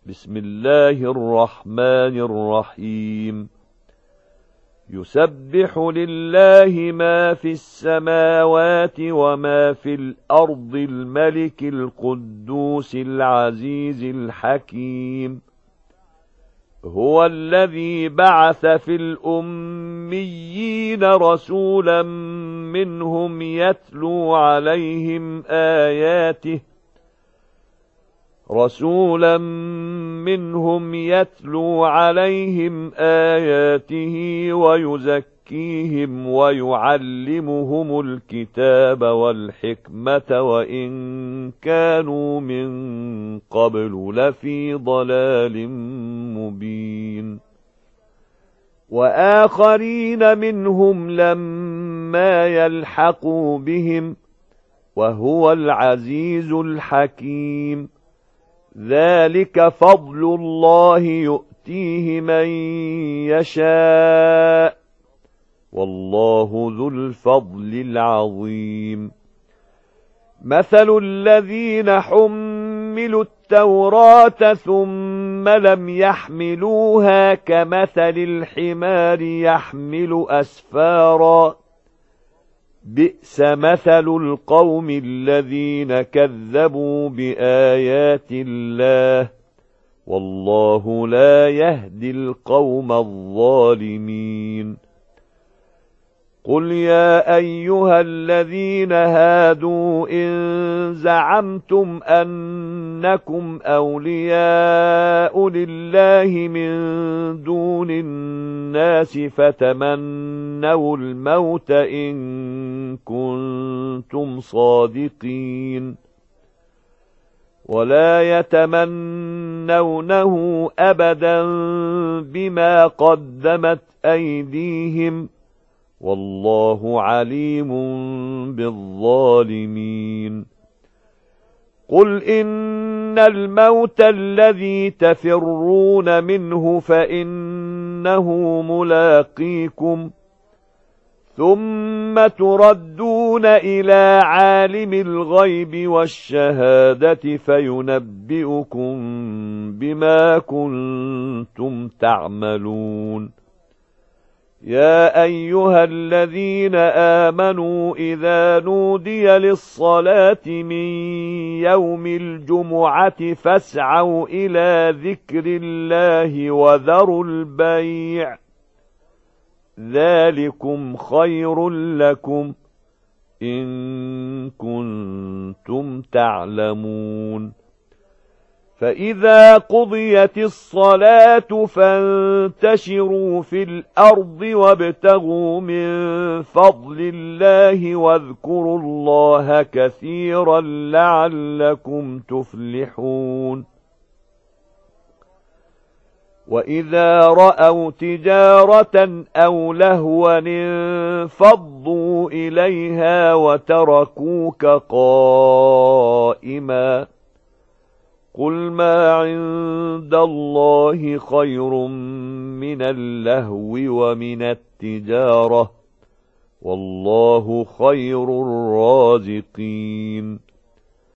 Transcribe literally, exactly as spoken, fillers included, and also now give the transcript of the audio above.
بسم الله الرحمن الرحيم يسبح لله ما في السماوات وما في الأرض الملك القدوس العزيز الحكيم هو الذي بعث في الأميين رسولا منهم يتلو عليهم آياته رسولا منهم يتلو عليهم آياته ويزكيهم ويعلمهم الكتاب والحكمة وإن كانوا من قبل لفي ضلال مبين وآخرين منهم لما يلحقوا بهم وهو العزيز الحكيم ذلك فضل الله يؤتيه من يشاء والله ذو الفضل العظيم مثل الذين حملوا التوراة ثم لم يحملوها كمثل الحمار يحمل أسفارا بئس مثل القوم الذين كذبوا بآيات الله والله لا يهدي القوم الظالمين قل يا أيها الذين هادوا إن زعمتم أنكم أولياء لله من دون الناس فتمنوا الموت إن كنتم صادقين ولا يتمنونه أبدا بما قدمت أيديهم والله عليم بالظالمين قل إن الموت الذي تفرون منه فإنه ملاقيكم ثم تردون إلى عالم الغيب والشهادة فينبئكم بما كنتم تعملون يا أيها الذين آمنوا إذا نودي للصلاة من يوم الجمعة فاسعوا إلى ذكر الله وذروا البيع ذلكم خير لكم إن كنتم تعلمون فإذا قضيت الصلاة فانتشروا في الأرض وابتغوا من فضل الله واذكروا الله كثيرا لعلكم تفلحون وإذا رأوا تجارة أو لهوا انفضوا إليها وتركوك قائما قل ما عند الله خير من اللهو ومن التجارة والله خير الرازقين